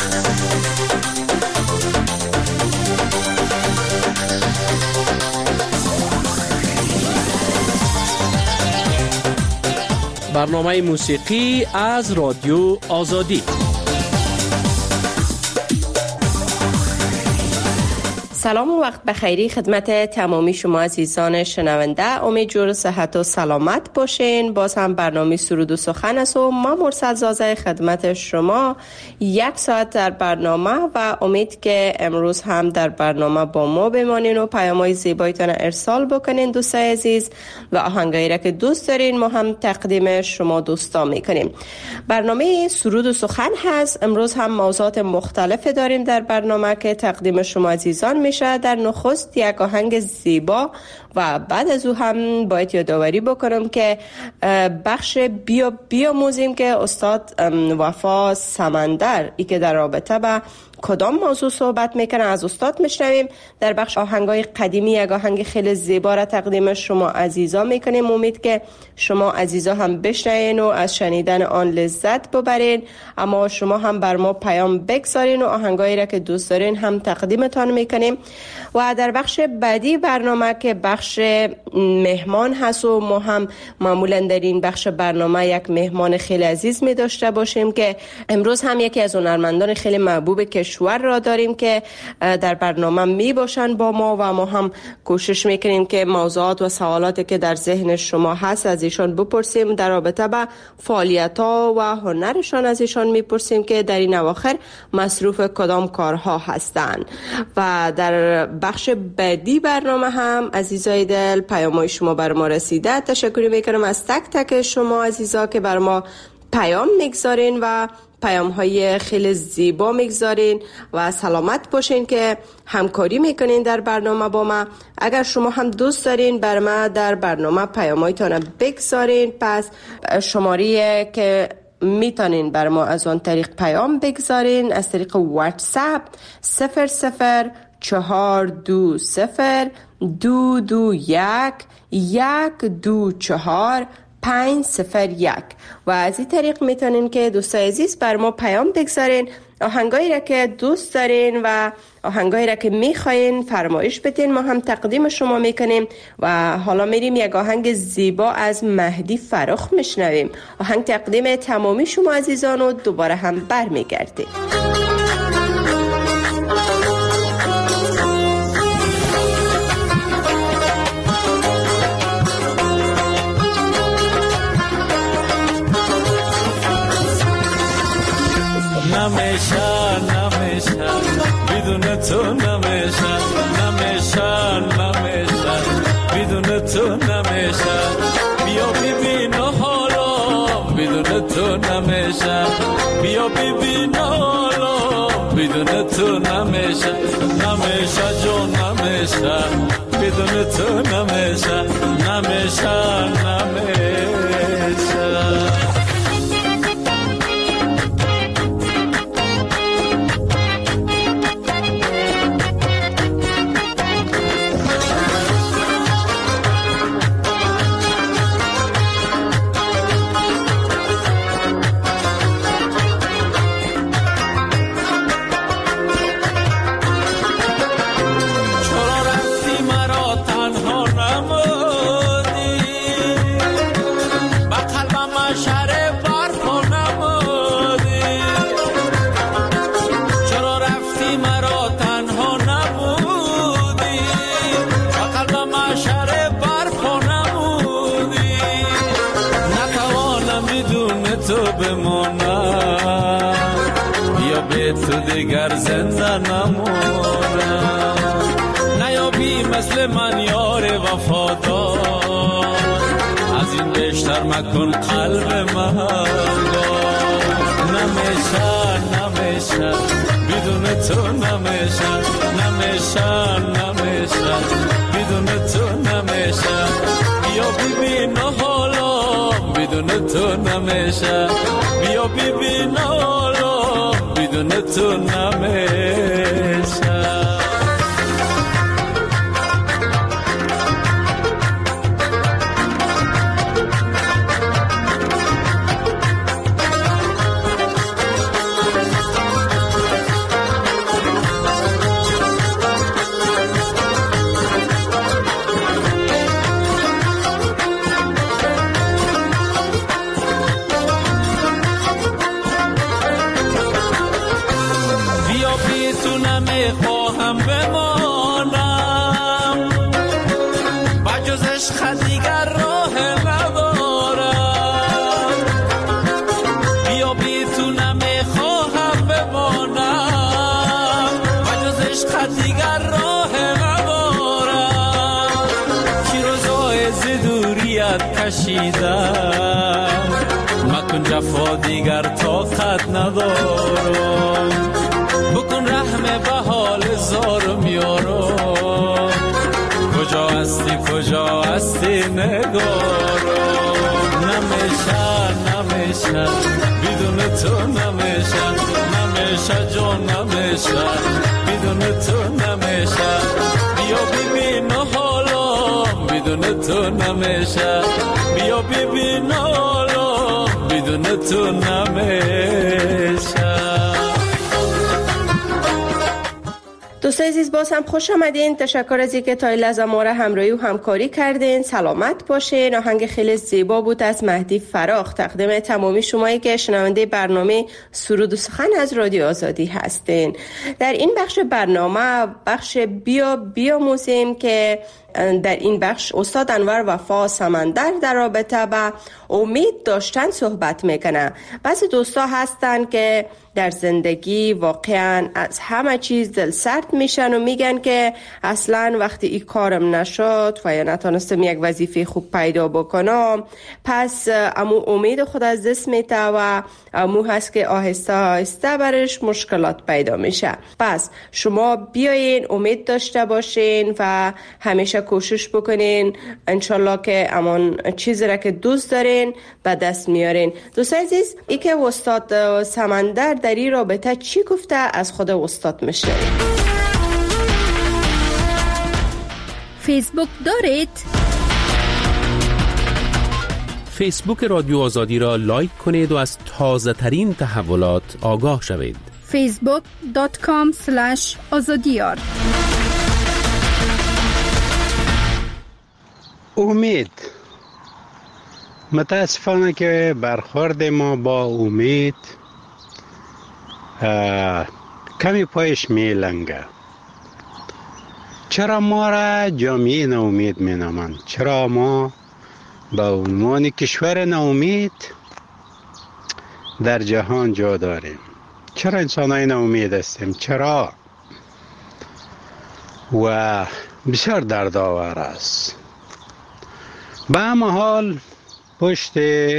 برنامه موسیقی از رادیو آزادی. سلام و وقت بخیری خدمت تمامی شما عزیزان شنونده. امید جور صحت و سلامت باشین. باز هم برنامه سرود و سخن است و ما مرسل زازه خدمت شما 1 ساعت در برنامه و امید که امروز هم در برنامه با ما بمانین و پیام‌های زیبایتان ارسال بکنین دوستای عزیز و آهنگایی را که دوست دارین ما هم تقدیم شما دوستان میکنیم. برنامه سرود و سخن هست. امروز هم موضوعات مختلف داریم در برنامه که تقدیم شما عزیزان میشه. در نخست یک آهنگ زیبا و بعد از او هم باید یادآوری بکنم که بخش بیاموزیم که استاد وفا سمندر ای که در رابطه با کدام موضوع صحبت میکنه از استاد میشنویم. در بخش آهنگای قدیمی یک آهنگ خیلی زیبا را تقدیم شما عزیزا میکنیم. امید که شما عزیزا هم بشنوین و از شنیدن آن لذت ببرین، اما شما هم بر ما پیام بگذارین و آهنگایی را که دوست دارین هم تقدیمتان میکنیم. و در بخش بعدی برنامه که بخش مهمان هست و ما هم معمولا در این بخش برنامه یک مهمان خیلی عزیز می داشته باشیم که امروز هم یکی از هنرمندان خیلی محبوب کشور را داریم که در برنامه می باشن با ما و ما هم کوشش میکنیم که موضوعات و سوالاتی که در ذهن شما هست از ایشان بپرسیم. در رابطه با فعالیت ها و هنرشان از ایشان میپرسیم که در این اواخر مصروف کدام کارها هستند. و در بخش بعدی برنامه هم عزیزای دل پیام‌های شما بر ما رسیده. تشکر میکنم از تک تک شما عزیزا که بر ما پیام میگذارین و پیام‌های خیلی زیبا میگذارین و سلامت باشین که همکاری میکنین در برنامه با ما. اگر شما هم دوست دارین بر ما در برنامه پیام‌هایتان بگذارین، پس شماره که میتونین بر ما از آن طریق پیام بگذارین از طریق واتساپ 00422021124501 و از این طریق میتونین که دوستای عزیز بر ما پیام بگذارین آهنگایی را که دوست دارین و آهنگایی را که میخواین فرمایش بدین، ما هم تقدیم شما میکنیم. و حالا میریم یک آهنگ زیبا از مهدی فراخ میشنویم. آهنگ تقدیم تمامی شما عزیزان و دوباره هم برمیگردیم. نمیشه بدون تو نمیشه بدون تو نمیشه بیا ببین حالا بدون تو نمیشه بیا ببین حالا بدون تو نمیشه جون نمیشه بدون تو نمیشه تو دیگر زنده نمونم نیابی مثل من یار وفادار از این بیشتر مکن قلب من نمیشه بدون تو نمیشه بدون تو نمیشه بیا ببین حالا بدون تو نمیشه بیا ببین حالا بدون تو نمیشه تو نمیخواهم بمانم، بجز عشق دیگر راه ندارم. بیا بی تو نمیخواهم بمانم، بجز عشق دیگر راه ندارم. کی روزای زدوریت کشیدم، مکن جفا دیگر طاقت ندارم. بکن رحم به حال زارم یارم، کجا هستی نگارم. نمیشه بدون تو نمیشه جان نمیشه بدون تو نمیشه. بیا ببین حالم بدون تو نمیشه، بیا ببین حالم بدون تو نمیشه. دوستای عزیز باز هم خوش آمدین. تشکر از اینکه تا این لحظه ما را همراهی و همکاری کردین. سلامت باشین. آهنگ خیلی زیبا بود از مهدی فراخ تقدیم تمامی شمایی که شنونده برنامه سرود و سخن از رادیو آزادی هستین. در این بخش برنامه بخش بیاموزیم که در این بخش استاد انور وفا سمندر در رابطه با امید داشتن صحبت میکنه. بعضی دوستا هستن که در زندگی واقعا از همه چیز دل سرد میشن و میگن که اصلا وقتی این کارم نشد و یا نتونستم یک وظیفه خوب پیدا بکنم پس امو امید خود از دست میته و امو هست که آهسته آهسته برش مشکلات پیدا میشه. پس شما بیاین امید داشته باشین و همیشه کوشش بکنین انشالله که امان چیزی را که دوست دارین به دست میارین. دوستای عزیز ای که استاد سمندر در این رابطه چی گفته از خود استاد میشنویم. فیسبوک دارید؟ فیسبوک رادیو آزادی را لایک کنید و از تازه ترین تحولات آگاه شوید. facebook.com/azadiyar. امید، متاسفانه که برخورد ما با امید کمی پایش میلنگه. چرا ما را جامعه ناامید می نامند؟ چرا ما با عنوان کشور ناامید در جهان جا داریم؟ چرا انسان های ناامید هستیم؟ چرا؟ و بسیار دردآور است. به همه حال پشت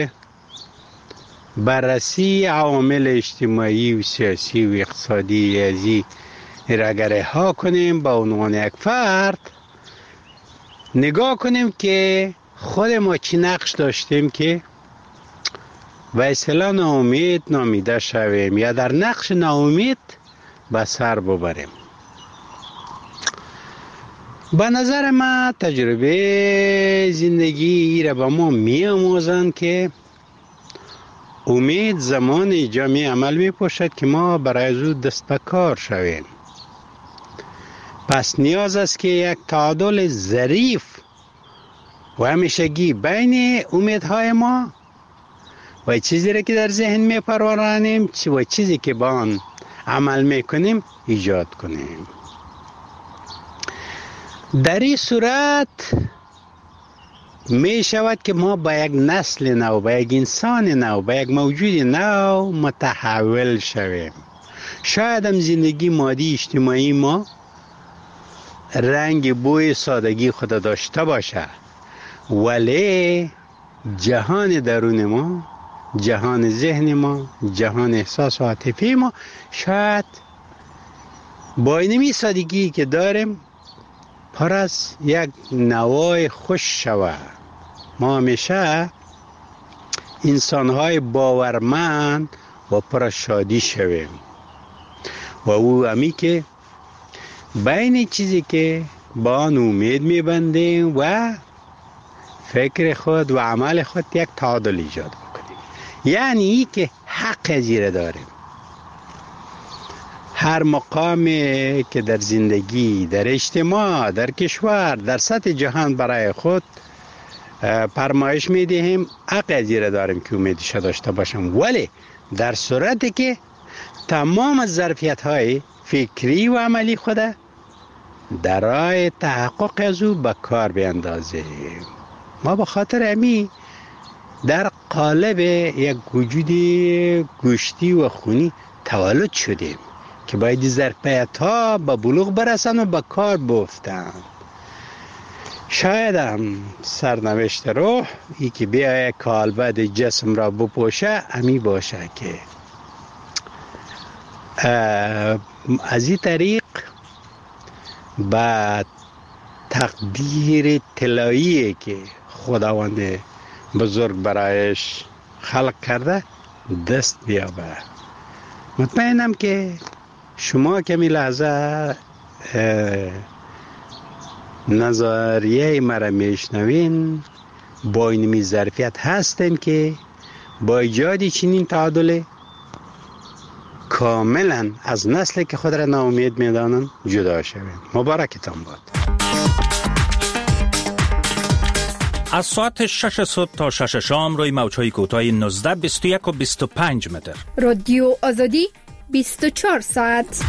بررسی عوامل اجتماعی و سیاسی و اقتصادی ازی را اگر ها کنیم با عنوان یک فرد نگاه کنیم که خود ما چی نقش داشتیم که و اصلا ناامید نامیده شویم یا در نقش ناامید به سر ببریم. به نظر من تجربه زندگی را به ما می آموزند که امید زمان جامعه عمل می پوشد که ما برای زود دست به کار شویم. پس نیاز است که یک تعادل ظریف و همیشگی بین امیدهای ما و چیزی را که در ذهن می پرورانیم و چیزی که با آن عمل می کنیم ایجاد کنیم. در این صورت می شود که ما با یک نسل نو، با یک انسان نو، با یک موجود نو متحول شویم. شاید هم زندگی مادی اجتماعی ما رنگ بوی سادگی خود داشته باشه، ولی جهان درون ما، جهان ذهن ما، جهان احساس و عاطفی ما شاید با اینمی سادگی که داریم پر از یک نوای خوش شود. ما همیشه انسان‌های باورمند و پر شادی شویم و او همی که بین چیزی که با آن امید میبندیم و فکر خود و عمل خود یک تعادل ایجاد بکنیم. یعنی ای که حق زیره داریم. هر مقامی که در زندگی، در اجتماع، در کشور، در سطح جهان برای خود فرمایش میدهیم حق زیره داریم که امیدش داشته باشم، ولی در صورتی که تمام ظرفیت های فکری و عملی خود در راه تحقق از او به کار بیندازیم. ما به خاطر امی در قالب یک وجود گوشتی و خونی تولد شدیم که باید ظرفیت ها به بلوغ برسن و به کار بیفتن. شاید هم سرنوشت روح ای که بیایه کالبد جسم را بپوشه امی باشه که از این طریق به تقدیر طلایی که خداوند بزرگ برایش خلق کرده دست بیابه. مطمئنم که شما کمی لحظه نظریه مرا میشنوین با اینمی ظرفیت هستین که با ایجاد چنین تعادل کاملا از نسلی که خود را ناامید میدانن جدا شوین. مبارکتان باد. از ساعت 6 صبح تا 6 شام روی موج‌های کوتاه 19 21 و 25 متر. رادیو آزادی 24 ساعت.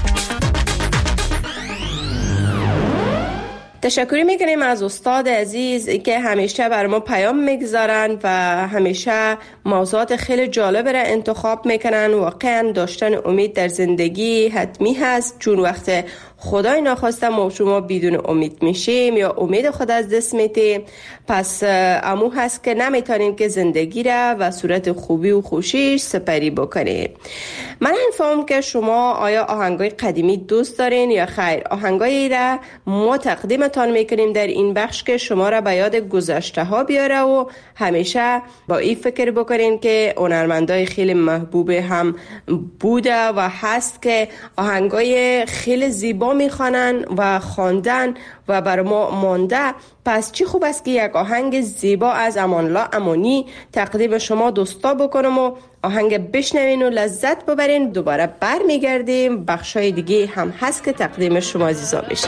تشکر میکنیم از استاد عزیز که همیشه بر ما پیام میگذارن و همیشه موضوعات خیلی جالب را انتخاب میکنن. واقعا داشتن امید در زندگی حتمی هست، چون وقت خدای ناخواسته ما شما بدون امید میشیم یا امید خود از دست میدیم، پس امو هست که نمیتونیم که زندگی را و صورت خوبی و خوشیش سپری بکنیم. من فهمم که شما آیا آهنگای قدیمی دوست دارین یا خیر؟ آهنگایی را ما تقدیمتان میکنیم در این بخش که شما را به یاد گذشته ها بیاره و همیشه با این فکر بکنین که هنرمندای خیلی محبوب هم بوده و هست که آهنگای خیلی زیبا میخوانن و خواندن و بر ما مانده. پس چی خوب است که یک آهنگ زیبا از امان الله امانی تقدیم شما دوستا بکنم و آهنگ بشنوین و لذت ببرین. دوباره برمیگردیم، بخشای دیگه هم هست که تقدیم شما عزیزان میشه.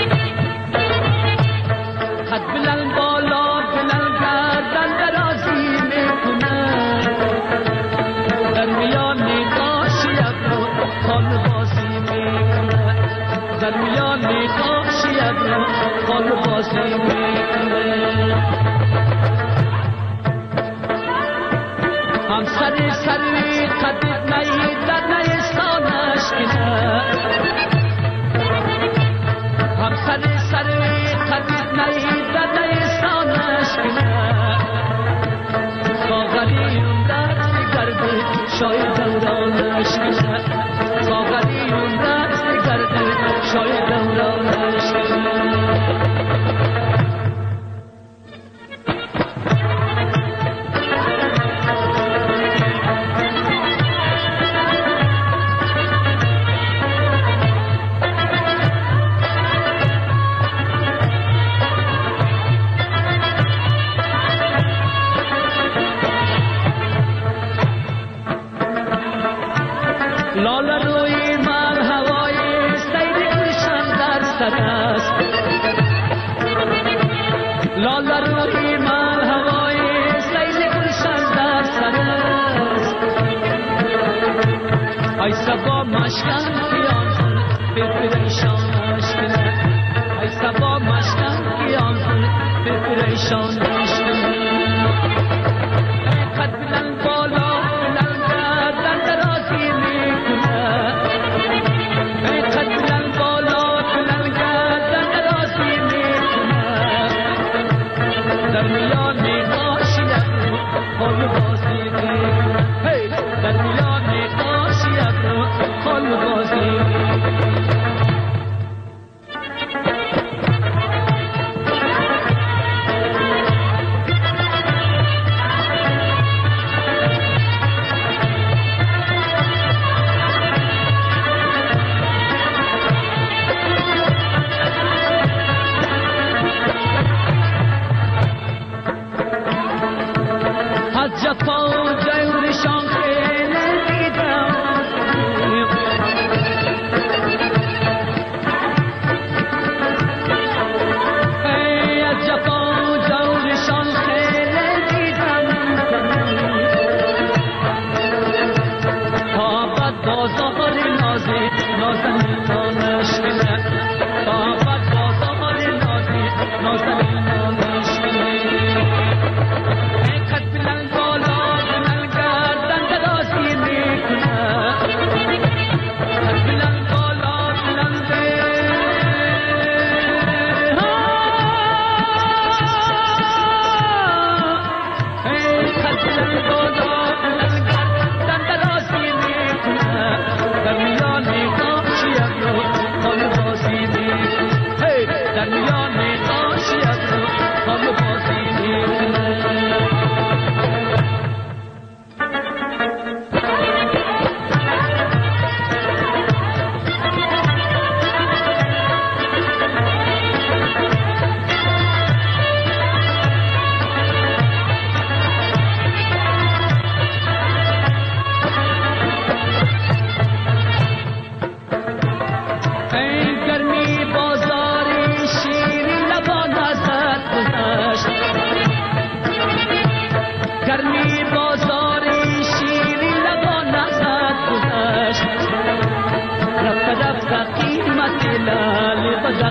هم سری قدید نیدد نیستانش کنه، هم سری قدید نیدد نیستانش کنه، ساغری اون دست گردی شاید دورانش کنه، ساغری اون دست گردی شاید دورانش کنه. ای سبا مشکن کیان کن بپریشانش کنه، ای سبا مشکن کیان کن بپریشانش کنه. قد بلند بالا بلند گردن درازی میکنه، قد بلند بالا بلند گردن درازی میکنه، در میان نقاشی خال بازی میکنه، در میان خال بازی. از جفا و جورشان خیلی دیدم، نازنین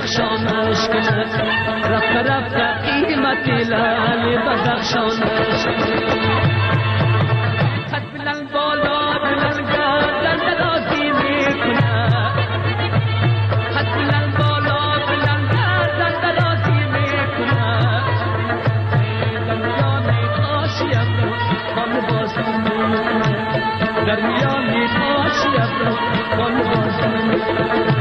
بدخشانش کند رفت رفت قیمت لعل بدخشانش خط بلند بالا بلند گردن درازی میکند خط بلند بالا بلند گردن درازی میکند در میان آشیم رو خانه بازی میکند در میان آشیم رو خانه بازی میکند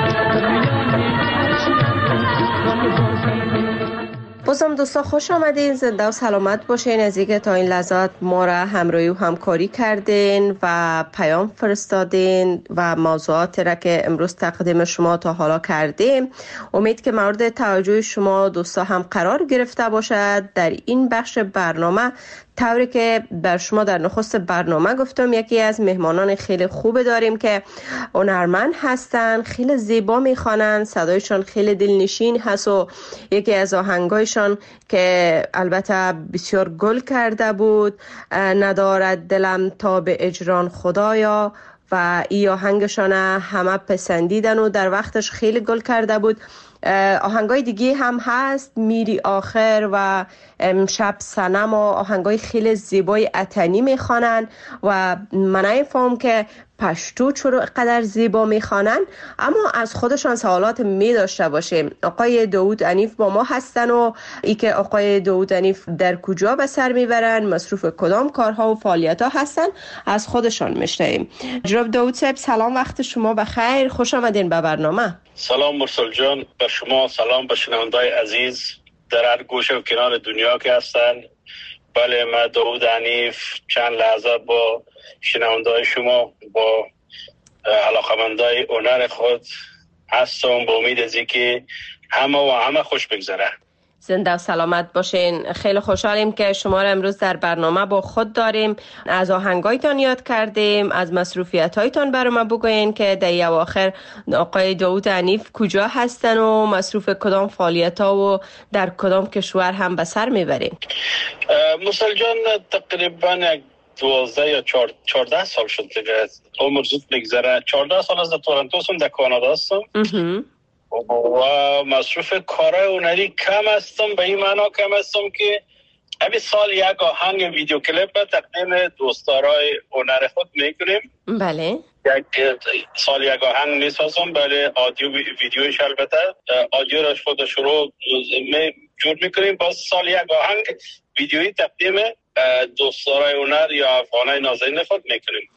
بازم دوستا خوش آمدین، زنده و سلامت باشین. از اینکه تا این لحظات ما را همراهی و همکاری کردین و پیام فرستادین و موضوعاتی را که امروز تقدیم شما تا حالا کردیم، امید که مورد توجه شما دوستا هم قرار گرفته باشد. در این بخش برنامه طوری که بر شما در نخست برنامه گفتم، یکی از مهمانان خیلی خوب داریم که هنرمند هستن، خیلی زیبا میخوانن، صدایشان خیلی دلنشین هست و یکی از آهنگایشان که البته بسیار گل کرده بود، ندارد دلم تا به اجران خدایا، و این آهنگشان همه پسندیدن و در وقتش خیلی گل کرده بود. آهنگای دیگه هم هست، میری آخر و امشب صنم و آهنگای خیلی زیبای اتنی میخوانن و من نمی‌فهمم که پشتو چرا قدر زیبا میخوانن، اما از خودشان سوالات می داشته باشیم. آقای داوود انیف با ما هستن و ای که آقای داوود انیف در کجا به سر میبرن، مصروف کدام کارها و فعالیت ها هستن، از خودشان میشنویم. جناب داوود صاحب سلام، وقت شما بخیر، خوش آمدین به برنامه. سلام مرسل جان، به شما سلام، به شنوندای عزیز در هر گوشه و کنار دنیا که هستن. بله، من داوود انیف چند لحظه با شنوندای شما، با علاقمندای هنر خود هستم، با امید از اینکه همه خوش بگذره. زنده و سلامت باشین. خیلی خوشحالیم که شما را امروز در برنامه با خود داریم. از آهنگایتان یاد کردیم، از مصروفیت‌هایتان برای ما بگوین که در اواخر آقای داوود انیف کجا هستن و مصروف کدام فعالیت‌ها و در کدام کشور هم به سر میبرین. مرسل جان تقریبا 12 یا 14 سال شد دیگه عمر زود میگذره. 14 سال از تورنتو هستم، در کانادا هستم و مصروف کارهای هنری کم هستم. به این معنا کم هستم که همین سال یک آهنگ ویدیو کلیپ تقدیم دوستدارای هنر خود میکنیم. بله، سال یک آهنگ میسازم، بله آدیو ویدیوش، البته آدیو را خود شروع جور میکنیم، باز سال یک آهنگ ویدیویی تقدیم دوستدارای هنر یا افغانای نازنین خود میکنیم.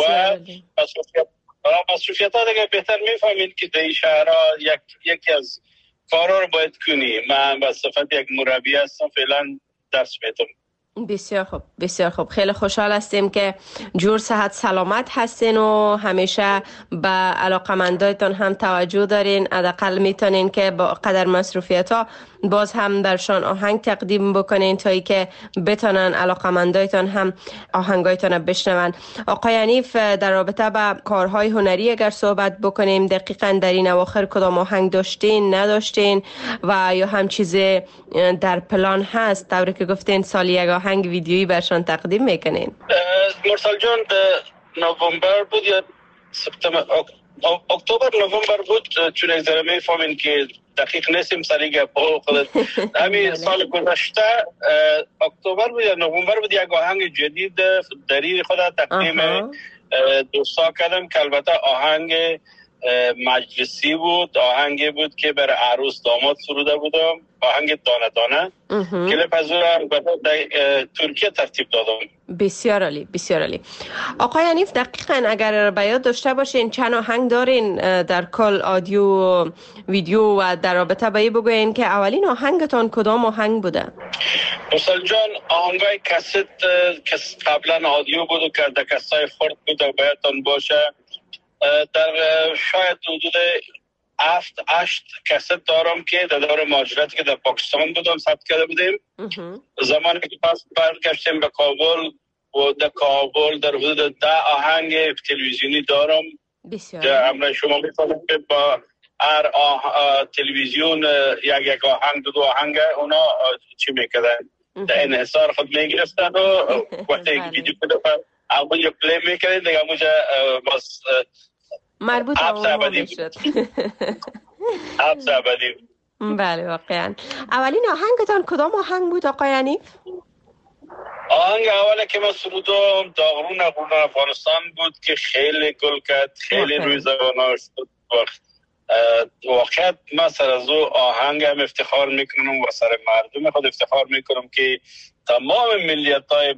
و مصروفیت ها دیگه بهتر میفهمید که در این شهرها یکی از کارها رو باید کنی. من به صفت یک مربی هستم، فعلا درس میدم. بسیار خوب، بسیار خوب. خیلی خوشحال هستیم که جور صحت سلامت هستین و همیشه به علاقمندایتان هم توجه دارین. حداقل میتونین که با قدر مصروفیت ها باز هم درشان آهنگ تقدیم بکنین تا ای که بتونن علاقمندایتان هم آهنگایتان بشنون. آقای انیف، در رابطه با کارهای هنری اگر صحبت بکنیم، دقیقاً در این اواخر کدام آهنگ داشتین، نداشتین و یا هم چیزی در پلان هست؟ طوری که گفتین سال یک آهنگ ویدیویی برشان تقدیم میکنین. مرسل جان نوامبر بود یا سپتامبر، اکتبر نوامبر بود، چون یک ذره میفهمین که دقیق نیستیم سری گپ خودت. همین سال گذشته اکتبر بود یا نوامبر بود، یک آهنگ جدید دری خود تقدیم دوستا کردم که البته آهنگ مجلسی بود، آهنگی بود که برای عروس داماد سروده بودم، آهنگ دانه دانه. کلیپ از اون در ترکیه ترتیب دادم. بسیار عالی، بسیار عالی. آقای انیف، دقیقاً اگر به یاد داشته باشین چند آهنگ دارین در کل آدیو و ویدیو و در رابطه با این بگوین که اولین آهنگتان کدام آهنگ بوده؟ مرسل جان، آهنگای کست که قبلا آدیو بود و که در کسای خورد بود و بایدتان باشه، در شاید حدود 7-8 کست دارم که در دور مهاجرتی که در پاکستان بودم ثبت کرده بودیم. زمانی که پس برگشتیم به کابل و در کابل در حدود 10 آهنگ تلویزیونی دارم. بسیار. که همراه شما می‌فهمید که با هر تلویزیون یک آهنگ دو آهنگ اونا چی میکردن، در انحصار خود میگرفتن و وقتی یک ویدیو کلیپ اونجا پلی میکردن دیگه اونجا باز مربوط به اون میشد. حبس ابدی. بله واقعا. اولین آهنگتان کدام آهنگ بود آقای حنیف؟ آهنگ اوله که من سرودم داغرون افغانستان بود که خیلی گل کرد، خیلی روی زبان‌ها شد. واقعا من سر از او آهنگ هم افتخار میکنم و سر مردم خود افتخار میکنم که تمام ملیت‌های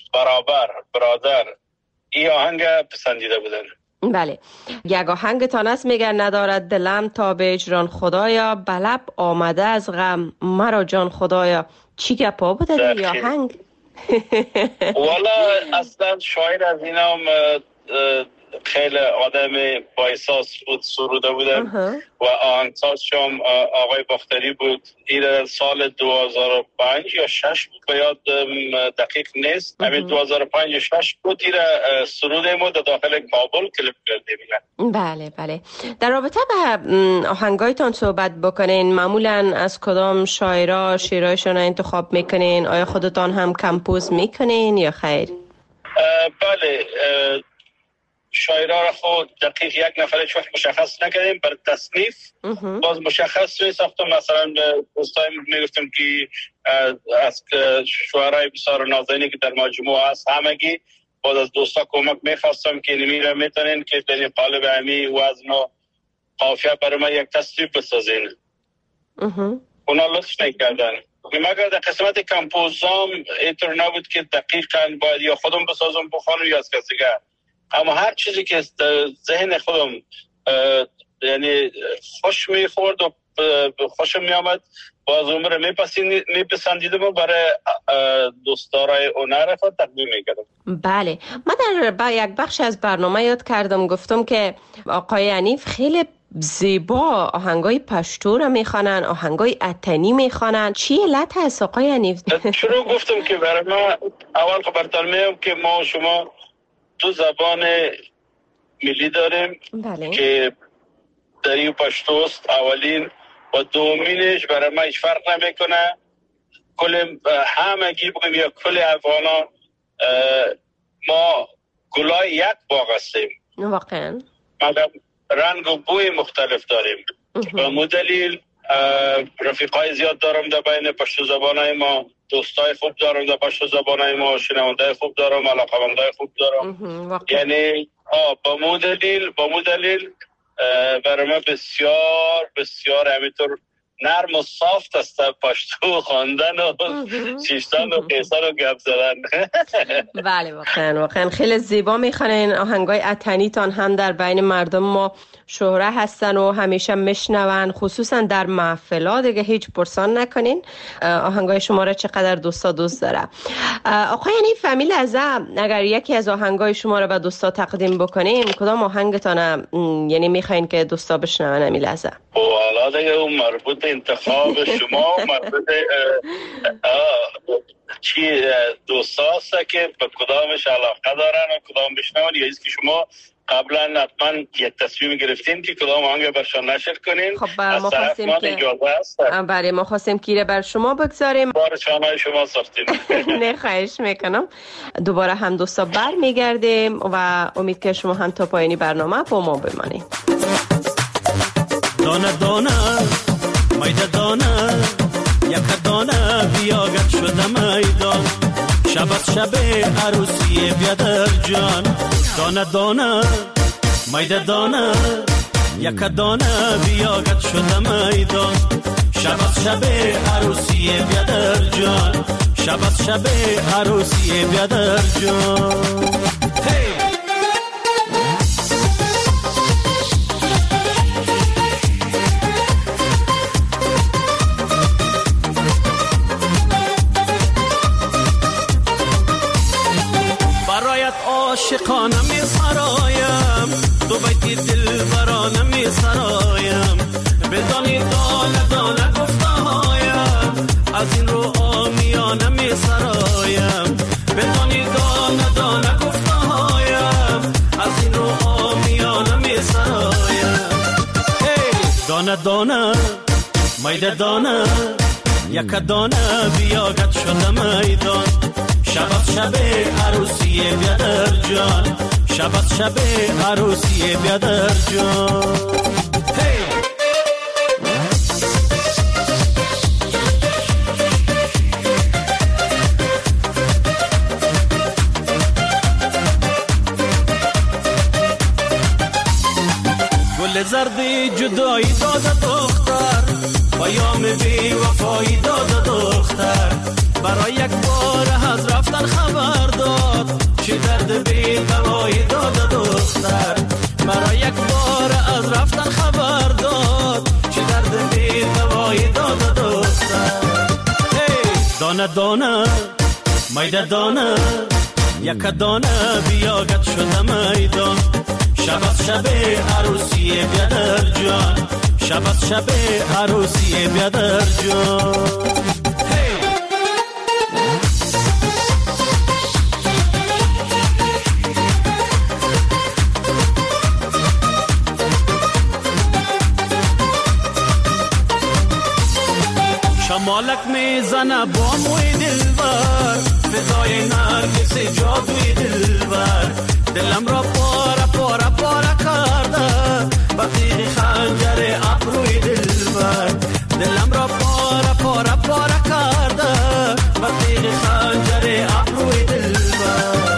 برادر این آهنگ پسندیده بودن. بله، یک آهنگتان است میگه ندارد دلم تا به اجران خدایا، بلب آمده از غم مرا جان خدایا. چی گپا بوده در آهنگ؟ والا اصلا شاعر از اینا خیلی آدم با احساس بود، سروده بودن و آهنگساز هم آقای باختری بود. این سال 2005 یا 6 بود، به یاد دقیق نیست. همین 2005 یا 6 بود این سروده ما در داخل کابل کلیپ کردیم. بله بله. در رابطه به آهنگایتان صحبت بکنین، معمولا از کدام شاعرها شعرهایشان انتخاب میکنین؟ آیا خودتان هم کمپوز میکنین یا خیر؟ بله، شاعرها را خود دقیق یک نفر چوخ مشخص نکردیم، بر تصنیف باز مشخص روی ساختم. مثلا دوستای میگفتم که از شعرهای بسیار نازنینی که در مجموعه هست همگی باز از دوستا کمک میخواستم که نمیره میتونین که در این قالب همی وزن و قافیه برای من یک تصنیف بسازین. اونا لطف نکردن. مگر در قسمت کمپوزام اینطور نبود که دقیقاً باید یا خودم بسازم بخوانم یا از کسی دیگر، اما هر چیزی که ذهن خودم یعنی خوش میخورد و خوشم میامد باز عمر میپسندیدم و برای دوستدارای هنر خود تقدیم میکردم. بله، من در یک بخش از برنامه یاد کردم، گفتم که آقای حنیف خیلی زیبا آهنگای پشتو را میخوانن، آهنگای اتنی میخوانن. چی علت هست آقای حنیف؟ شروع گفتم که برای ما اول خبرتان میام که ما شما دو زبان ملی داریم. بله. که دری و پشتوست اولین و دومینش برای ما هیچ فرق نمیکنه. کل همگی بگیم یا کل افغانا ما گلای یک باغ هستیم واقعا، مگر رنگ و بوی مختلف داریم. و مدلیل رفیقای زیاد دارم در بین پشتو زبانای ما، دوستای خوب دارم در پشتو زبانای ما، شنونده خوب دارم، علاقمندای خوب دارم. یعنی با مدلیل برای من بسیار بسیار همینطور نرم و صافت است پشتو خواندن و شیشتن و قیصر و گپ زدن. بله واقعا خیلی زیبا میخوانین. آهنگای اتنی تان هم در بین مردم ما شهره هستن و همیشه میشنون، خصوصا در محفلات دیگه هیچ پرسان نکنین. آهنگای شما را چقدر دوست داره. آقای حنیف، فامیل ازم اگر یکی از آهنگای شما را به دوستا تقدیم بکنیم کدام آهنگتان یعنی میخواین که دوستا بشنون امیل ازم؟ حالا دیگه اون مربوط انتخاب شما مربوط چی دوستاست که به کدامش علاقه دارن و کدام بشنون، یا که شما قبلا حتما یک تصمیم گرفتین که کدام آهنگ برشان نشر کنین؟ خب ما خواستیم که بله ما خواستیم که بر شما بگذاریم. بار چانهای شما ساختین. نه خواهش میکنم. دوباره هم دوستا بر میگردیم و امید که شما هم تا پایانی برنامه با ما بمانید. دانه دانه میده دانه یک دانه بیاگت شده میدان، شبت شب عروسی بیادر جان. دانه دانه میده دانه یک دانه بیاگت شده میدان، شبت شب عروسی بیادر جان، شبت شب عروسی بیادر جان. عاشقانه می سرایم، دو بیتی دل برانه می سرایم، بدانی دانه دانه گفته هایم، از این رو آمیانه می سرایم، بدانی دانه دانه گفته هایم، از این رو آمیانه می سرایم. دانه دانه میده دانه یک دانه بیاگت شده میدان، شبت شب عروسی بیادر جان، شبت شب عروسی بیادر جان. زردی جدایی داده دختر، پیام بی وفایی داده دختر، برای یک بار از رفتن خبر داد، چه درد بی دوایی داده دختر، برای یک بار از رفتن خبر داد، چه درد بی دوایی داده دختر. دانه دانه میده دانه، یک دانه بیاگت شده میدان، شب از شب عروسی بیادر جان، شب از شب عروسی بیادر جان. شمالک میزنه با موی دلبر، فدای نرگس جادوی دلبر، دلم را پاره پاره پاره کرده، با تیغ خنجر ابروی دلبر، دلم را پاره پاره پاره کرده، با تیغ خنجر ابروی دلبر.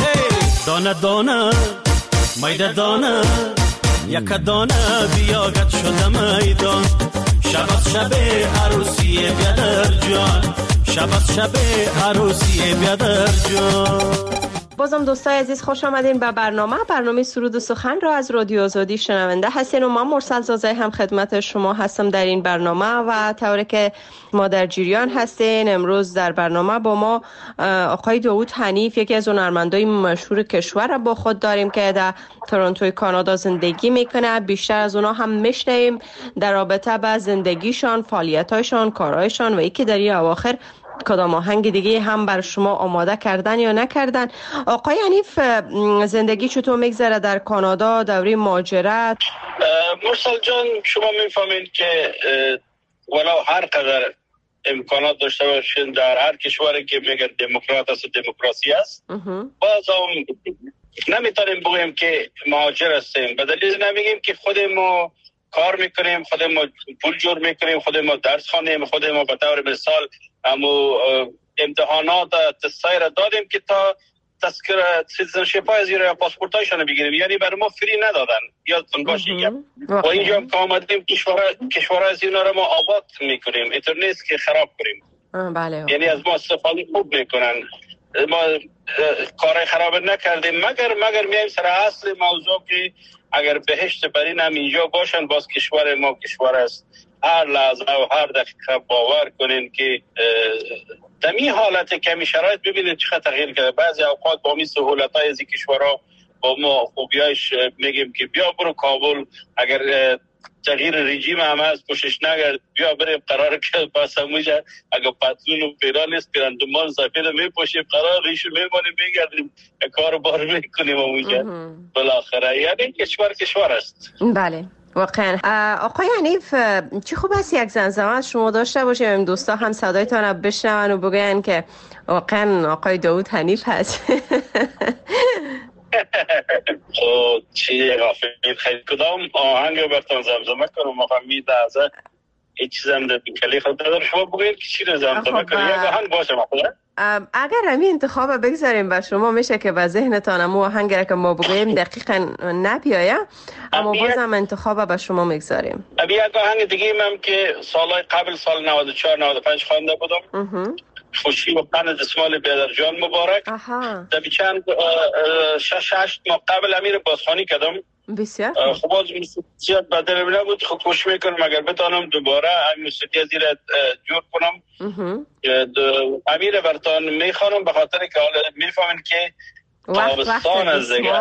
دانه دانه میده دانه، یک دانه بیاگت شده میدان، شب از شب عروسی بیادر جان، شب از شب عروسی بیادر جان. بازم دوستای عزیز خوش آمدین به برنامه سرود و سخن را از رادیو آزادی شنونده هستین و من مرسل زازه هم خدمت شما هستم در این برنامه و طوری که ما در جریان هستین. امروز در برنامه با ما آقای داوود حنیف، یکی از هنرمندای مشهور کشور با خود داریم که در تورنتوی کانادا زندگی میکنه. بیشتر از اونا هم میشنویم در رابطه با زندگیشان، فعالیتاشان، کارهایشان و یکی در این اواخر کدام آهنگ دیگه هم بر شما آماده کردن یا نکردن. آقای حنیف، زندگی چطور میگذره در کانادا دوره مهاجرت؟ مرسل جان، شما میفهمید که ولو هر قدر امکانات داشته باشین در هر کشوری که میگن دموکرات است و دموکراسی است، باز هم نمیتونیم بگیم که مهاجر هستیم. به دلیل نمیگیم که خود ما کار میکنیم، خود ما پول جور میکنیم، خود ما درس خوانیم، خود ما به طور مثال امو امتحانات تستای را دادیم که تا تذکر سیتیزنشیپ های زیر پاسپورت هایشان بگیریم، یعنی برای ما فری ندادن. یادتون باشه و اینجا هم که آمدیم کشور از اینا را ما آباد میکنیم، اینطور نیست که خراب کنیم. بله. یعنی از ما استفاده خوب میکنن، ما کار خراب نکردیم مگر میایم سر اصل موضوع که اگر بهشت برین هم اینجا باشن، باز کشور ما کشور است. هر لحظه و هر دقیقه باور کنین که دمی حالت کمی شرایط ببینید چقدر تغییر کرده. بعضی اوقات با می سهولت‌های از این کشورها با ما خوبیایش میگیم که بیا برو کابل، اگر تغییر رژیم هم هست پوشش نگرد، بیا بریم قراره که پس همونجا اگر پتلون و پیران نیست پیراندمان سفید میپوشیم، قرار ریشو میمانیم میگردیم کار بار میکنیم همونجا بالاخره. یعنی کشور است. بله واقعا. آقای حنیف، چی خوب است یک زمزمه شما داشته باشیم، دوستا هم صدایتان رو بشنون و بگن که واقعا آقای داوود حنیف هست. خب چی غافلید خیلی کدام آهنگ برتان زمزمه کنم مفهمید از هیچ چیزم در کلی خود دادم شما بگوید که چی رو زمزمه کنید یک آهنگ باشه مخواه. اگر همی انتخاب بگذاریم به شما میشه که به ذهنتان امو آهنگ که ما بگوییم دقیقا نپیایه، اما بازم انتخاب به شما میگذاریم. ابی یک آهنگ دیگه هم که سالهای قبل سال 94-95 خوانده بودم، خوشی و قند دسمال بیادر جان مبارک. در چند 6-8 ماه قبل امیر بازخوانی کردم. بسیار خوب از موسیقیت بدل نبود، خود خوش میکنم اگر بتانم دوباره این موسیقی زیر جور کنم. امیر برتان میخوانم به خاطر که حالا میفهمین که تابستان از دیگه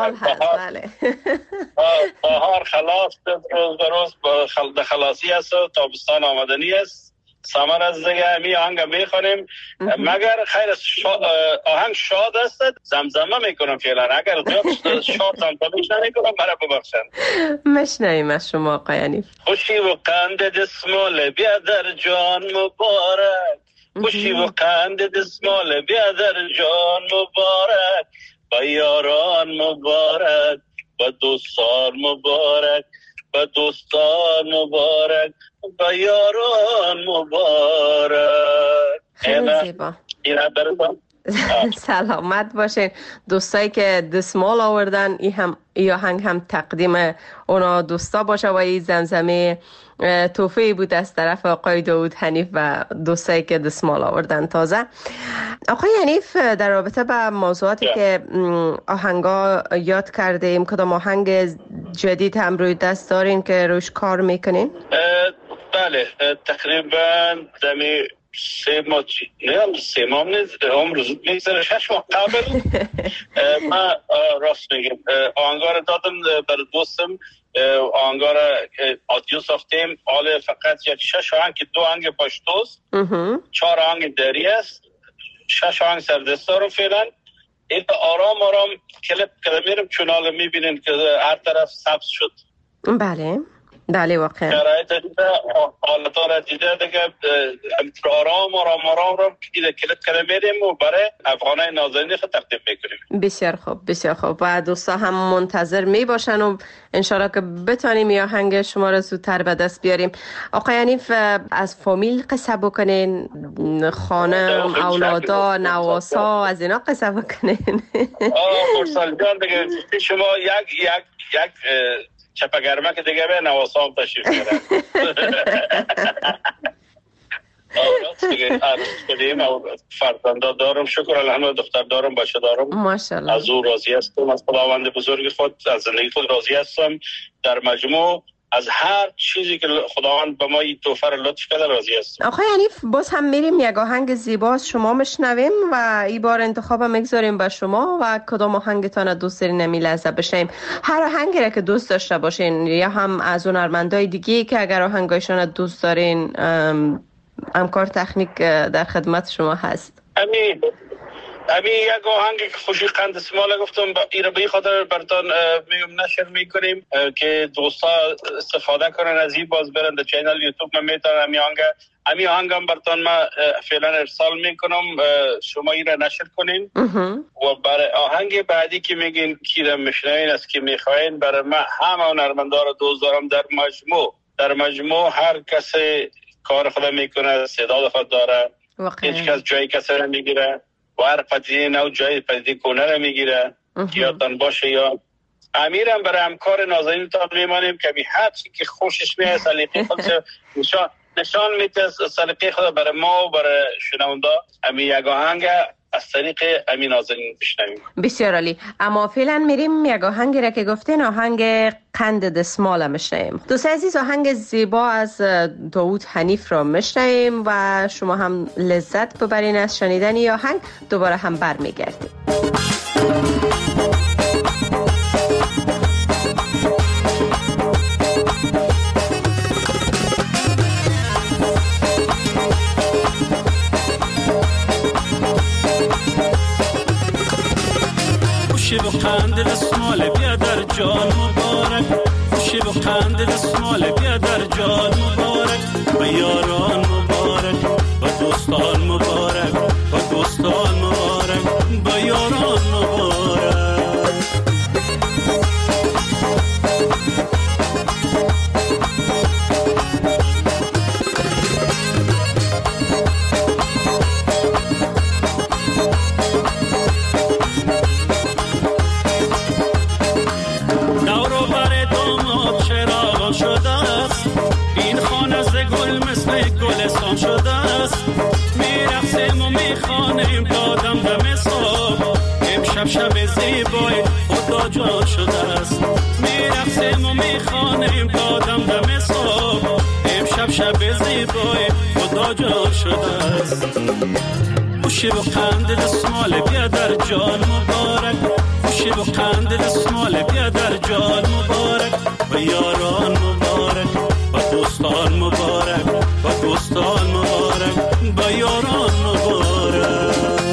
بهار خلاص روز به روز به خلاصی است و تابستان آمدنی است. سمر از دیگه همی آهنگ میخوانیم، مگر خیر آهنگ شاد است زمزمه میکنم فعلا، اگر زیاد شاد زمزمه نکنم برای ببخشن. مشنویم از شما آقای حنیف. خوشی و قند دسمال بیادر جان مبارک، خوشی و قند دسمال بیادر جان مبارک، با یاران مبارک، با دوستان مبارک، با دوستان مبارک، با یاران مبارک. خیلی زیبا. سلامت باشین. دوستایی که دسمال آوردن ای آهنگ هم تقدیم اونا دوستا باشه و این زمزمه توفیقی بود از طرف آقای داوود حنیف و دوستایی که دسمال آوردن تازه. آقای حنیف، در رابطه با موضوعاتی که آهنگا یاد کردیم، کدام آهنگ جدید هم روی دست دارین که روش کار میکنین؟ بله، تقریبا دمی 3 ماه عمر زود میگذره، 6 ماه قبل من راست میگم آهنگا رو دادم برای دوستم. آهنگا رو آدیو ساختیم، حالا فقط یک 6 آهنگ که 2 آهنگ پشتوست، 4 آهنگ دری است، 6 آهنگ سردستار فعلا. این آرام آرام کلیپ میرم چونال میبینین که هر طرف سبز شد. بله واقعا شرایط دیده، حالتا را دیده دیگه، آرام که کلیپ میریم و برای افغانای نازنین خود تقدیم میکنیم. بسیار خوب و دوستا هم منتظر میباشن و انشالله که بتانیم یا آهنگ شما را زودتر به دست بیاریم. آقای حنیف، از فامیل قصه بکنین، خانم، اولادا، نواسا، از اینا قصه بکنین. مرسال جان دیگه شما یک چپگرمه که دیگه به نواسام تشریف دارن. فرزنده دارم، شکر الحمد، دختر دارم، بچه دارم، ماشاءالله. از او راضی هستم، از خداوند بزرگ خود، از زندگی خود راضی هستم. در مجموع از هر چیزی که خداوند به ما این تحفه را لطف کرده راضی هستم. آقای حنیف، باز هم میریم یک آهنگ زیبا از شما مشنویم و این بار انتخاب میگذاریم به شما و کدام آهنگتان دوست دارین نمی لحظه بشیم. هر آهنگی را که دوست داشته باشین، یا هم از هنرمندای دیگه که اگر آهنگایشان دوست دارین، همکار تکنیک در خدمت شما هست. امین یک آهنگ که خوشی قند اسماله گفتم ایره به خاطر براتون میگم نشر میکنیم که دوستا استفاده کنن از این، باز برن در چینل یوتیوب من میتونن امی آهنگ هم براتون ما فعلا ارسال میکنم، شما ایره نشر کنین و برای آهنگ بعدی که میگین کی را میشنوین از کی میخواین، برای ما همه هنرمندا رو دوست دارم. در مجموع هر کسی کار خود میکنه، صدا خود داره، هیچ کس جای کسی را میگیره و هر پدیده نو جای پدیده کنه را میگیره. یادتان باشه یا امیرم برای همکار نازنین تان میمانیم که هر چی که خوشش میاد سلیقه خود نشان میده، سلیقه خود برای ما و برای شنونده. یک آهنگ از طریق امین نازنین بشنویم. بسیار عالی. اما فعلا میریم یک آهنگی را که گفتین، آهنگ قند دسمال میشنویم. دوست عزیز، آهنگ زیبا از داوود حنیف را میشنویم و شما هم لذت ببرین از شنیدن این آهنگ. دوباره هم برمیگردیم. خوشی با قند دسمال بیا در جان مبارک، خوشی با قند دسمال بیا در جان مبارک، با یاران مبارک، با دوستان مبارک، با دوستان مبارک، با یاران مبارک. شده است میرقصیم و میخوانیم دادم دم صبح، امشب شب زیبای خدا جان شده است. میرقصیم و میخوانیم دادم دم صبح، امشب شب زیبای خدا جان شده است. خوشی با قند دسمال بیا در جان مبارک، خوشی با قند دسمال بیا در جان مبارک، با یاران مبارک، با دوستان مبارک، با دوستان مبارک، با یاران مبارک.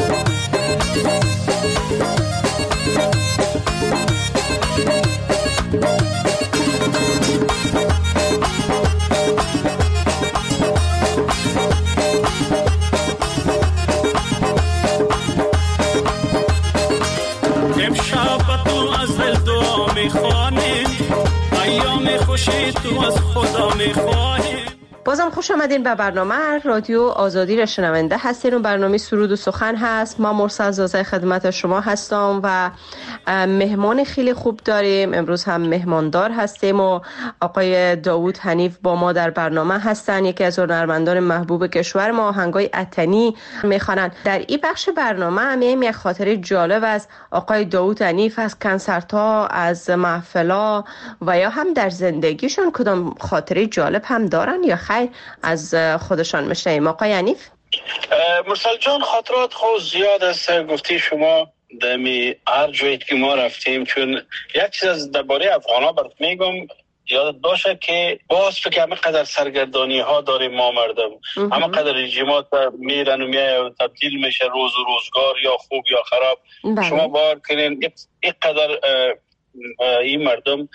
امشب تو از دل دعا میخوانیم، ایام خوشی تو از خدا میخواهیم. بازم خوش آمدین به برنامه رادیو آزادی را شنونده هستین و برنامه سرود و سخن هست. ما مرسل زازه خدمت شما هستم و مهمان خیلی خوب داریم. امروز هم مهماندار هستیم و آقای داوود حنیف با ما در برنامه هستن، یکی از هنرمندان محبوب کشور ما. آهنگای اتنی میخوانن. در این بخش برنامه هم یک خاطره جالب از آقای داوود حنیف، از کنسرت‌ها، از محفل‌ها و یا هم در زندگیشون کدام خاطره جالب هم دارن یا خیر از خودشان میشنیم. آقای حنیف. مرسل جان، خاطرات خود زیاد است. گفتی شما دمی هر جایی که ما رفتیم، چون یک چیز از درباره افغانا برات میگم یادت باشه که باز فکر همه قدر سرگردانی ها داریم ما مردم، همه قدر رژیمات میرن و میای تبدیل میشه روز و روزگار، یا خوب یا خراب. شما باور کنین این قدر این مردم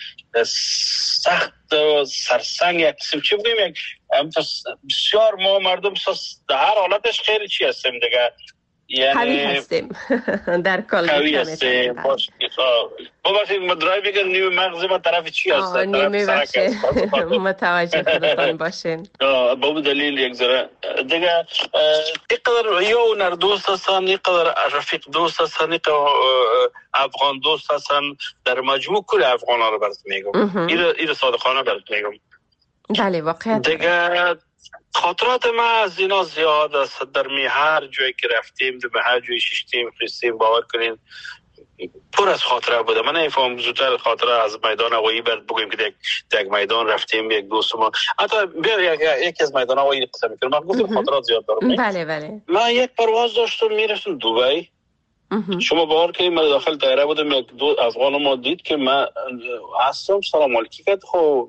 سخت و سرسنگ، یک قسم چی بگیم، یک بسیار ما مردم در هر حالتش خیلی چی هستیم دیگه، یعنی قوی هستیم در کل قوی هستیم. ببخشید ما درایو بگم نیمه مغز ما طرف چی هست، نیمه بخش متوجه خودتان باشین. با دلیل یک ذره دیگه اینقدر یا هنر دوست هستن، اینقدر رفیق دوست هستن، اینقدر افغان دوست هستن، در مجموع کل افغان ها رو برات میگم. این صادقانه برات میگم. بله واقعا دیگه خاطرات ما از اینا زیاد است. در هر جایی که رفتیم، در هر جایی ششتیم خریستیم، باور کنین پر از خاطره بوده. من نمیفهم زودتر خاطره از میدان هوایی برد بگویم که یک میدان رفتیم، یک دوست ما حتی یکی از میدان هوایی قصه میکنم. من گفتم خاطرات زیاد دارم. بله بله. من یک پرواز داشتم میرفتم دبی. شما باور کنید من داخل طیاره بودم، یک دو افغان ما دید که من هستم، سلام علیکم کرد. خب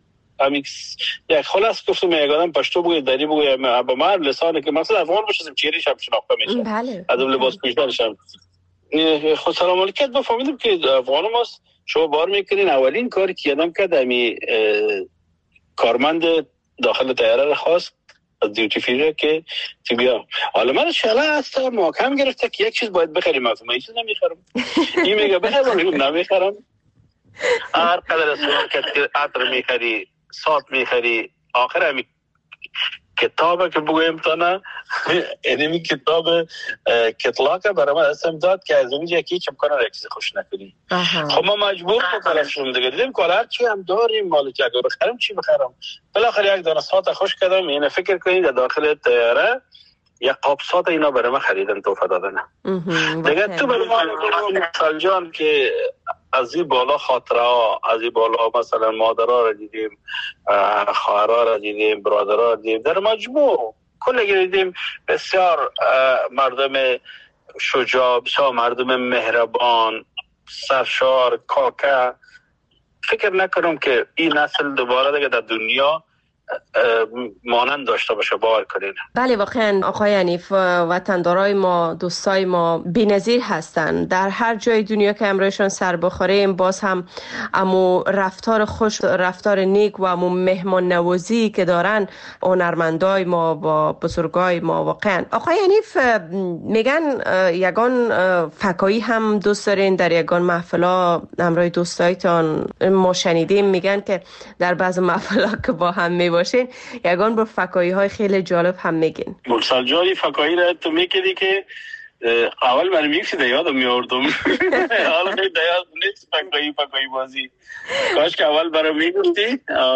یک خلاص گفتم یک آدم پشتو بگوید دری بگوید با من لسانه که مثلا افغان باشم چهرهش هم شناخته میشه. بله. ادم لباس پوشیدنشم خود سلام علیکم با فهمیدم که افغان ماست. شما باور میکنین اولین کاری که آدم کرد امی کارمند داخل طیاره رو خواست از دیوتی فری که تو بیا. حالا من شلا هستم محکم گرفته که یک چیز باید بخریم، من هیچ چیز نمیخرم. این میگه بخرم، نمیخرم. هر قدر از که عطر میخری، سات میخری، آخر همی کتابه که بگویم تا نه اینمی کتاب کتلاکه برای من اسم داد که از اینجا که هیچ امکانه را چیز خوش نکنی. خب ما مجبور بکنم دیگه دیدیم که هر چی هم داریم مالک اگر بخرم چی بخرم. بالاخره یک دانه سات خوش کردم. اینه فکر کنید داخل طیاره یک قاب سات اینا برای من خریدن، تحفه دادن. دیگه تو برای ما جان که از این بالا خاطره ها، از این بالا مثلا مادرها را دیدیم، خواهرها را دیدیم، برادرها را دیدیم، در مجموع کل دیدیم بسیار مردم شجاع، بسیار مردم مهربان، سرشار، کاکه. فکر نکنم که این نسل دوباره دیگه در دنیا مانند داشته باشه، باور کنید. بله واقعا آقای حنیف، وطندارای ما، دوستای ما بی‌نظیر هستند. در هر جای دنیا که امروزشون سر بخوریم باز هم امو رفتار خوش، رفتار نیک و امو مهمان نوازی که دارن هنرمندای ما و بزرگای ما. واقعا آقای حنیف میگن یگان فکایی هم دوست دارین، در یگان محفلا امروز دوستایتان ما شنیدیم میگن که در بعض محفلا که با هم میباشین یگان با فکایی های خیلی جالب هم میگین. مرسل جانی فکایی را تو میکنی که اول من میگفتی یادم میاردم. حالا خیلی یاد نیست فکایی بازی. کاش که اول برای میگفتی.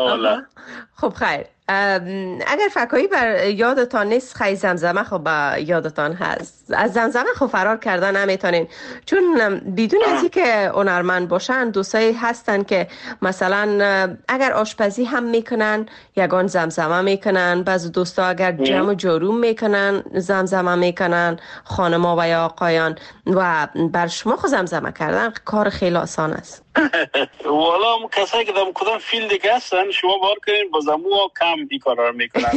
خب خیر، اگر فکایی بر یادتان نیست خیلی زمزمه خب یادتان هست. از زمزمه خب فرار کردن نمیتونین، چون بدون از اینکه هنرمند باشن دوستایی هستن که مثلا اگر آشپزی هم میکنن یگان زمزمه میکنن، بعضی دوستا اگر جمع و جارو میکنن زمزمه میکنن، خانما و یا آقایان. و بر شما خود زمزمه کردن کار خیلی آسان است. والا کسایی که در کدام فیلد دیگه هستن شما بار کنین با زمو کم این کارا رو میکنن.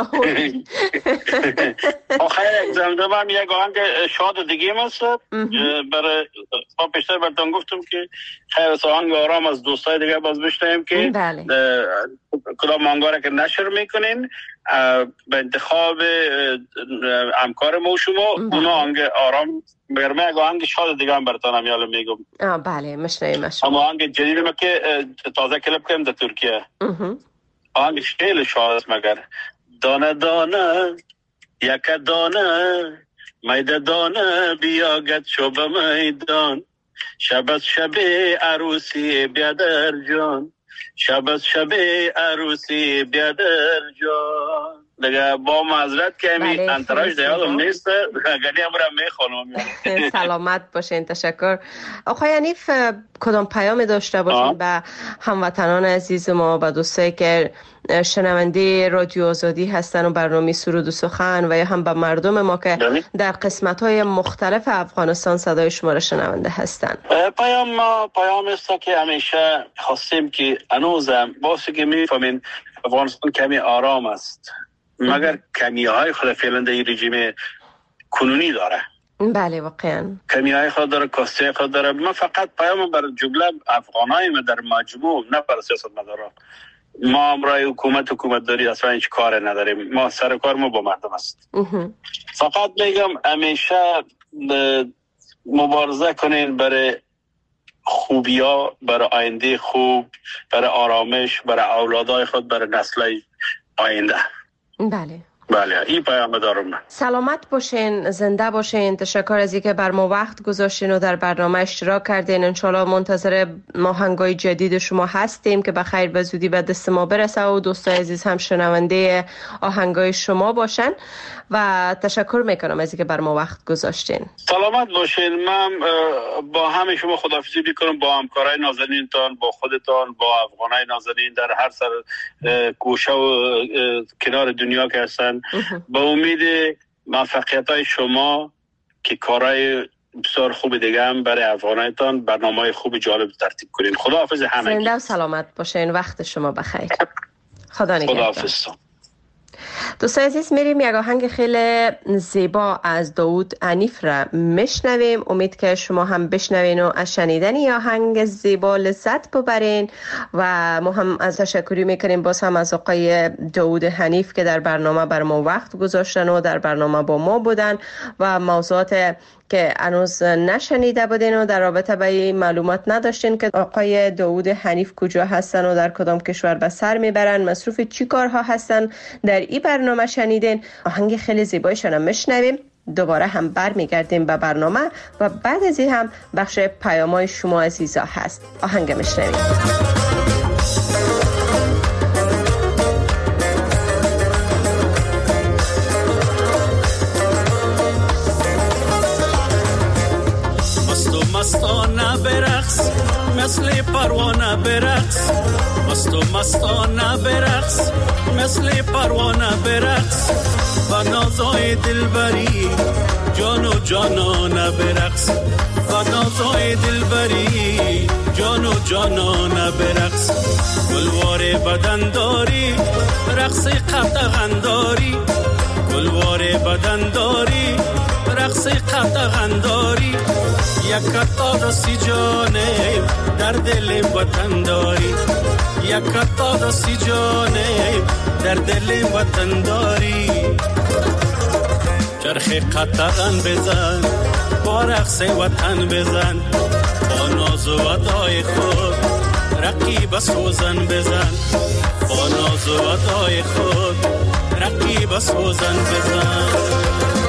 آخر یک زمزمه هم یک آهنگ شاد دیگه هست. برای ما پیشتر براتون گفتم که خیر آهنگ آرام از دوستای دیگه باز بشنویم که کدام آهنگا که نشر میکنین به انتخاب همکار ما و شما اونا آهنگ آرام برمه اگه آهنگ شاد دیگه هم براتون هم یالا میگم. بله مشنویم شما. اما آهنگ جدید ما که تازه کلیپ کردیم در ترکیه. آهنگ خیلی شاهست مگر دانه دانه یک دانه میده دانه بیا گد شب میدان شب شب عروسی بیادر جان شب شب عروسی بیادر جان دیگه با معذرت که همی انتراج دیالم نیست گلی همرا میخوانم. سلامت باشین. تشکر. آقای حنیف کدام پیام داشته باشین به هموطنان عزیز ما و دوستایی که شنونده رادیو آزادی هستن و برنامه سرود و سخن و یا هم به مردم ما که در قسمت‌های مختلف افغانستان صدای شما را شنونده هستن؟ پیام است که همیشه خواستیم که هنوزم باشه که میفهمین افغانستان کمی آرام است مگر کمی‌های خود فعلا در رژیم کنونی داره. بله واقعا کمی‌های خود داره، کاسته خود داره. من فقط پیام بر جمله افغانای ما در مجموع، نه بر سیاستمداران. ما امرای حکومت داری اصلا هیچ کار نداریم. ما سر کار ما با مردم است. فقط میگم همیشه مبارزه کنین برای خوبیا، برای آینده خوب، برای آرامش، برای اولادای خود، برای نسل آینده. بله این پیام دارم. سلامت باشین، زنده باشین. تشکر از اینکه بر ما وقت گذاشتین و در برنامه اشتراک کردین. انشالله منتظر آهنگای جدید شما هستیم که بخیر به زودی به دست ما برسه و دوستای عزیز هم شنونده آهنگای شما باشن و تشکر میکنم از اینکه بر ما وقت گذاشتین. سلامت باشین. من با همه شما خداحافظی میکنم، با همکارای نازنینتان، با خودتان، با افغانای نازنین در هر سر گوشه و کنار دنیا که هستن. با امید موفقیت‌های شما که کارهای بسیار خوب دیگه هم برای افغانایتان برنامه‌های خوب جالب ترتیب کنین. خداحافظ همه. زنده و سلامت باشین. وقت شما بخیر. خدا نگهدار. خداحافظ. دوستان عزیز میریم یک آهنگ خیلی زیبا از داوود حنیف را میشنویم. امید که شما هم بشنوین و از شنیدن این آهنگ زیبا لذت ببرین و ما هم از تشکری میکنیم باز هم از آقای داوود حنیف که در برنامه بر ما وقت گذاشتن و در برنامه با ما بودن و موضوعات که هنوز نشنیده بودین و در رابطه با این معلومات نداشتین که آقای داوود حنیف کجا هستن و در کدام کشور به سر میبرن، مصروف چی کارها هستن، در این برنامه شنیدین. آهنگ خیلی زیبایشون هم میشنویم. دوباره هم برمیگردیم به برنامه و بعد از این هم بخش پیام‌های شما عزیزا هست. آهنگ میشنویم. مستانه برقص مثل پروانه برقص مست و مستانه برقص مثل پروانه برقص و نازای دلبری جان و جانانه برقص و نازای دلبری جان و جانانه برقص گلوار بدن داری رقص قطغن داری گلوار بدن داری رقص قطغن داری یک تا سی جانه در دل وطن داری یک تا سی جانه در دل وطن داری چرخ قطغن بزن با رقص وطن بزن با ناز و ودای خود رقیب سوزن بزن با ناز و ودای خود رقیب سوزن بزن.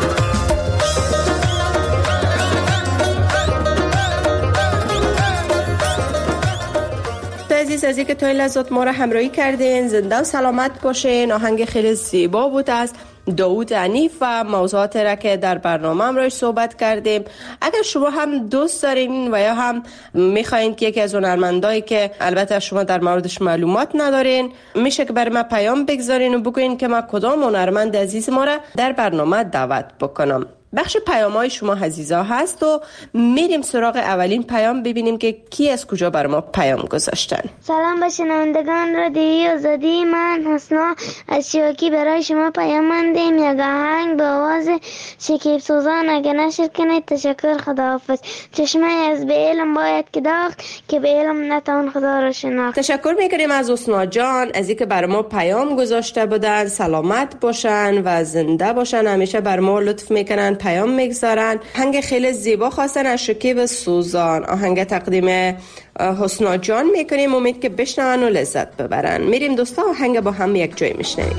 عزیز از اینکه تا این لحظات ما را همراهی کردین. زنده و سلامت باشین. آهنگ خیلی زیبا بود از داوود حنیف و موضوعات را که در برنامه هم روش صحبت کردیم. اگر شما هم دوست دارین و یا هم میخواین که یکی از هنرمندایی که البته شما در موردش معلومات ندارین میشه که برای ما پیام بگذارین و بگوین که ما کدام هنرمند عزیز ما را در برنامه دعوت بکنم. بخش پیام‌های شما عزیزا هست و میریم سراغ اولین پیام ببینیم که کی از کجا بر ما پیام گذاشتن. سلام به شنوندگان رادیوی آزادی. من حسنا از شیواکی برای شما پیام مندیم. یک آهنگ به آواز شکیب سوزان اگه نشر کنید. تشکر. خداحافظ. چشمه از به علم باید که داخت که به علم نتوان خدا را شناخت. تشکر میکنیم از حسنا جان از اینکه بر ما پیام گذاشته بودن. سلامت باشن و زنده باشن. همیشه بر ما لطف میکنن پیام میگذارن. آهنگ خیلی زیبا خواستن از شکیب سوزان. آهنگ تقدیم حسنا جان میکنیم، امید که بشنون و لذت ببرن. میریم دوستا آهنگ با هم یک جای میشنویم.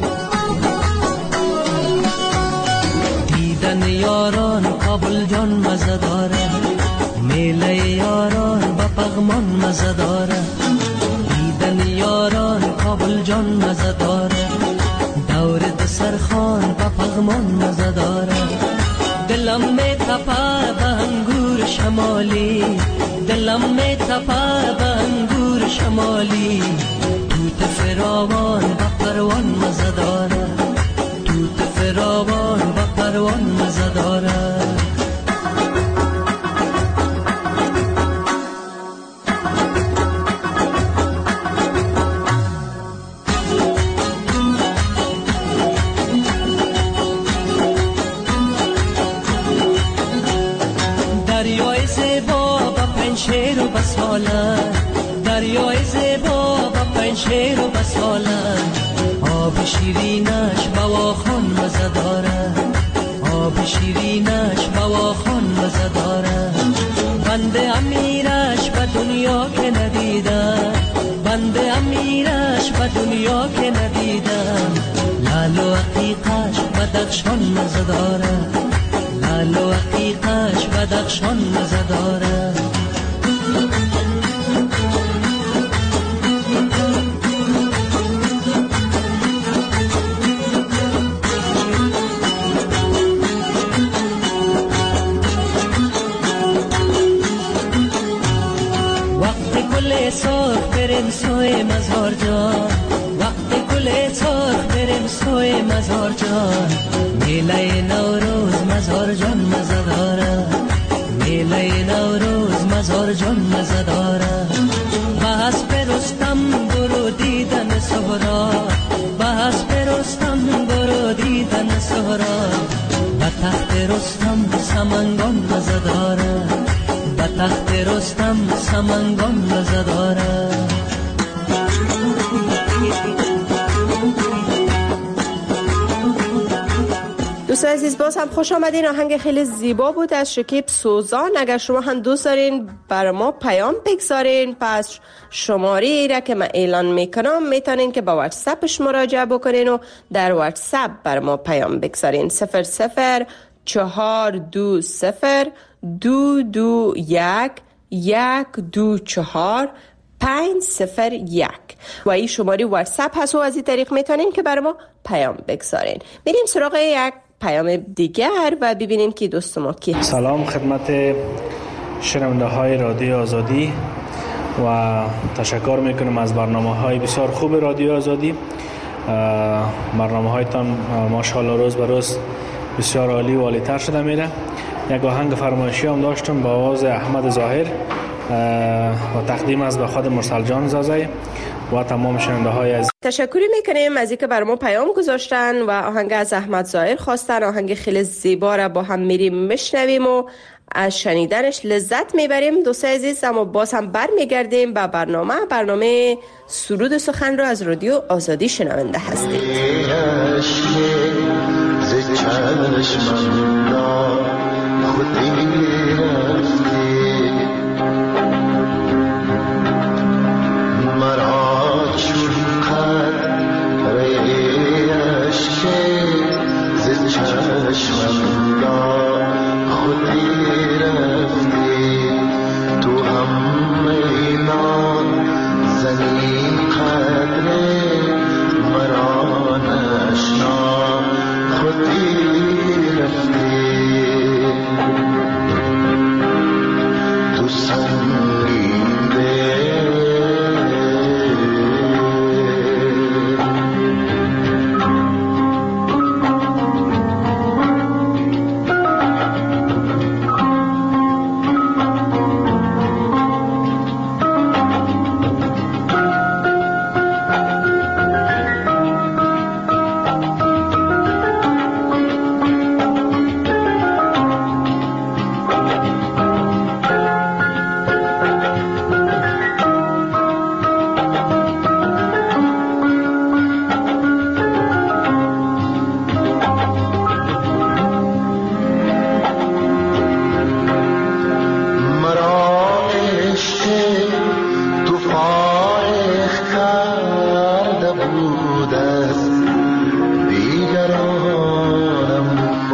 دیدن یاران کابل جان مزه داره، میله یاران با پغمان مزه داره. دیدن یاران کابل جان مزه داره، دور دسترخوان با پغمان مزه داره. دلم می تپه به انگور شمالی، دلم می تپه به انگور شمالی. توت فراوان با پروان مزه داره، توت فراوان با پروان مزه داره. دریای زیبا با پنشیر و بساله، دریای زیبا با پنشیر و بساله. آب شیرینش بواخان مزه داره، آب شیرینش بواخان مزه داره. بنده امیرش به دنیا که ندیدم، بنده امیرش به دنیا که ندیدم. لال و عقیقش بدخشان مزه داره، لال و عقیقش بدخشان مزه داره. وقتی گل سرخ بریم سوی مزار جان، وقتی گل سرخ بریم سوی مزار جان. میله نوروز مزار جان مزه داره، میله نوروز مزار جان مزه داره. بحث برستم برو دیدن سهرا، بحث برستم برو دیدن سهرا. به تخت رستم سمنگان مزه داره، به تخت رستم سمنگان مزه داره. دوستان عزیز باز هم خوش آمدین. آهنگ خیلی زیبا بود از شکیب سوزان. اگر شما هم دوست دارین برای ما پیام بگذارین، پس شماره را که من اعلان میکنم میتونین که با واتساپش مراجعه بکنین و در واتساپ برای ما پیام بگذارین. 00202212124 و این شماره واتساپ هست و از این طریق میتونین که برای ما پیام بگذارین. میریم سراغ یک پیام دیگر و ببینیم که دوست ما کی هست. سلام خدمت شنونده های رادیو آزادی و تشکر میکنم از برنامه های بسیار خوب رادیو آزادی. برنامه هایتان ماشاءالله روز به روز بسیار عالی و عالی تر شده میره. یک آهنگ فرمایشی هم داشتم با آواز احمد ظاهر و تقدیم از به خود مرسل جان زازای و تمام شنونده های از تشکر میکنیم از اینکه برای ما پیام گذاشتن و آهنگ از احمد ظاهر خواستن. آهنگ خیلی زیبا را با هم میریم میشنویم و از شنیدنش لذت میبریم. دوستان عزیز اما باز هم برمیگردیم به برنامه سرود سخن را از رادیو آزادی شنونده هستید. بود از دیگرانم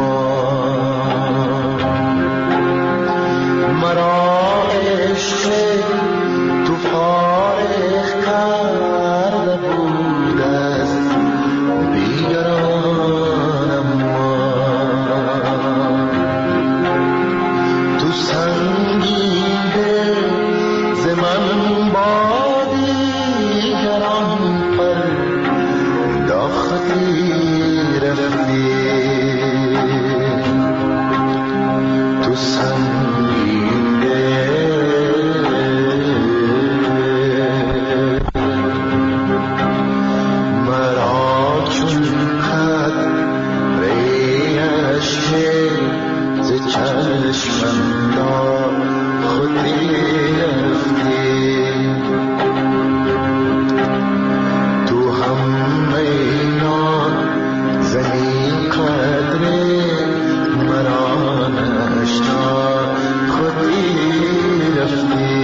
مرا عشق تو فارغ کرده بود از دیگرانم تو سنگین دل ز من با دیگران پر داختی رفتی تو سنگین دل مرا چون قطره اشک ز چشمم خودی رفتی تو هم اینان زمین قدره مرا نشنا خودی رفتی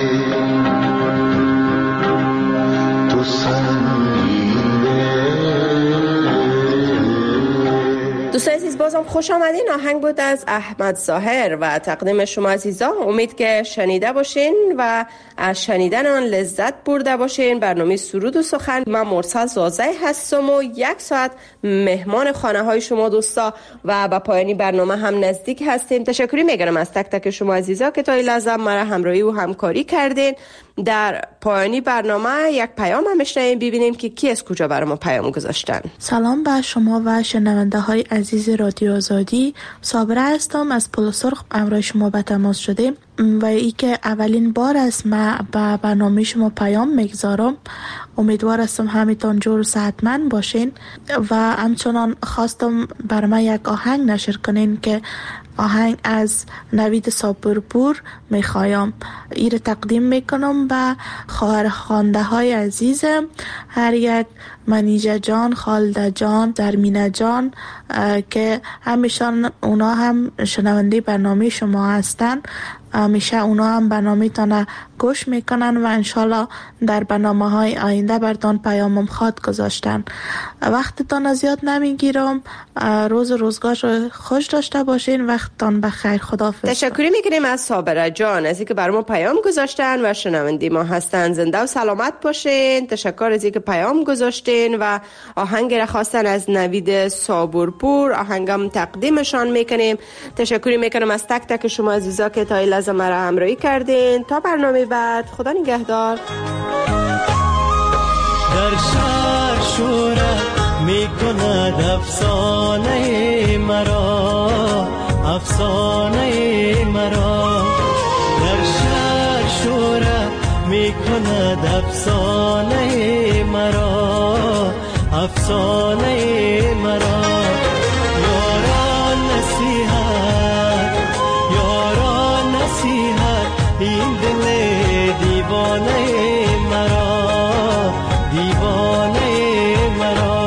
تو سنگین دوستان عزیز بازم خوش آمدین. آهنگ بود از احمد ظاهر و تقدیم شما عزیزان. امید که شنیده باشین و از شنیدن آن لذت برده باشین. برنامه سرود و سخن، من مرسل زازه هستم و 1 ساعت مهمان خانه های شما دوستا و به پایانی برنامه هم نزدیک هستیم. تشکری میگم از تک تک شما عزیزا که تا این لحظه مرا همراهی و همکاری کردین. در پایانی برنامه یک پیام هم بشنویم ببینیم که کی از کجا برای ما پیام گذاشتن. سلام به شما و شنونده های عزیز رادیو آزادی. صابره هستم از پل سرخ، همراه شما به تماس شدیم و ای که اولین بار است ما به برنامه شما پیام میگذارم. امیدوار هستم همتون جور و صحتمند باشین و همچنان خواستم بر من یک آهنگ نشر کنین که آهنگ از نوید صابرپور میخوایم. این تقدیم میکنم به خواهر خوانده های عزیزم، هر یک منیجه جان، خالده جان، درمینه جان که همیشه اونا هم شنونده برنامه شما هستن. همیشه اونا هم برنامه تانه گوش میکنن و انشالله در برنامه های آینده برتان پیامم خواد گذاشتن. وقتتان زیاد نمیگیرم. روز روزگار خوش داشته باشین. وقتتان بخیر. خداحافظ. تشکری میکنیم از صابره جان از اینکه برام پیام گذاشتن و شنونده ما هستن. زنده و سلامت باشین. تشکر از اینکه پیام گذاشتین و آهنگ را خواستن از نوید صابرپور. آهنگم تقدیمشان میکنیم. تشکری میکنم از تک تک شما عزیزا که تا این لحظه مرا همراهی کردین. تا برنامه بعد، خدا نگهدار. در شهر شورت میکند افسانه مرا، افسانه مرا. در شهر شورت میکند افسانه مرا، افسانه مرا. یاران نصیحت، یاران نصیحت، این دل دیوانه مرا، دیوانه مرا.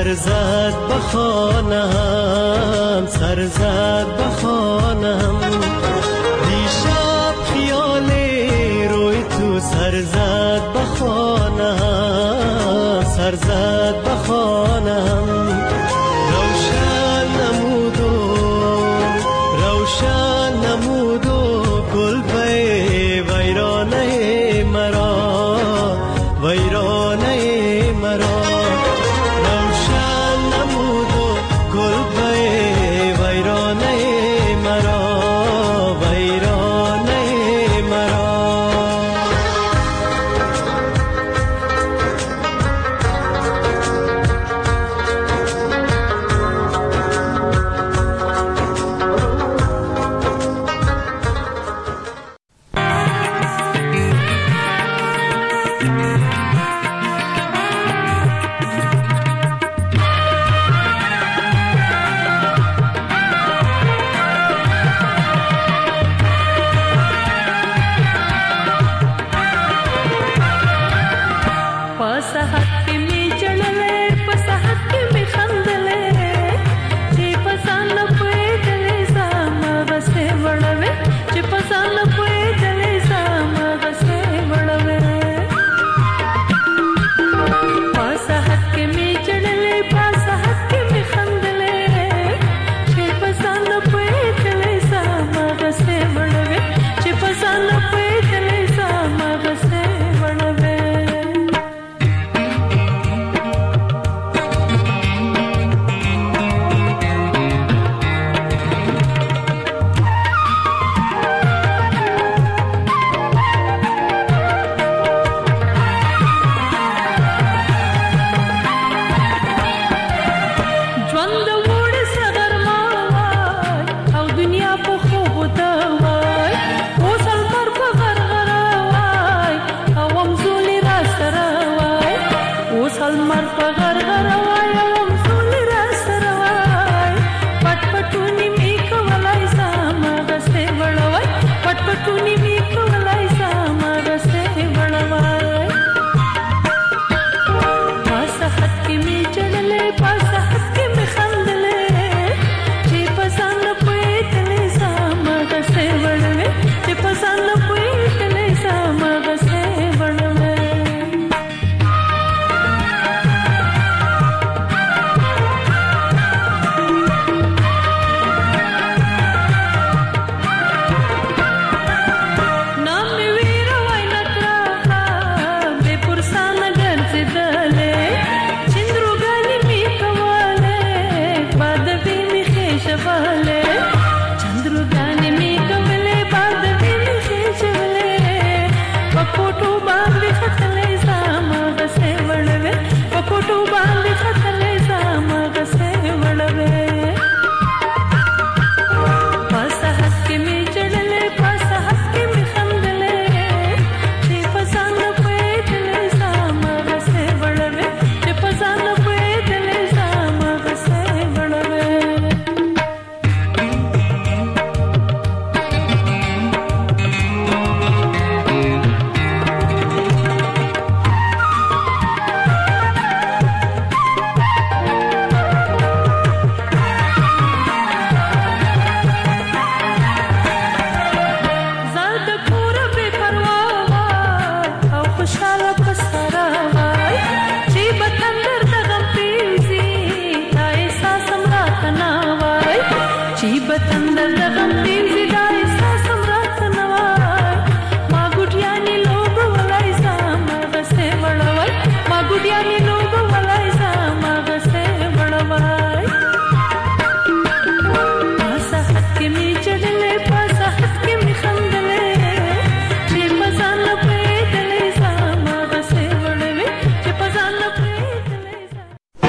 سرزد بخانم، سرزد بخانم.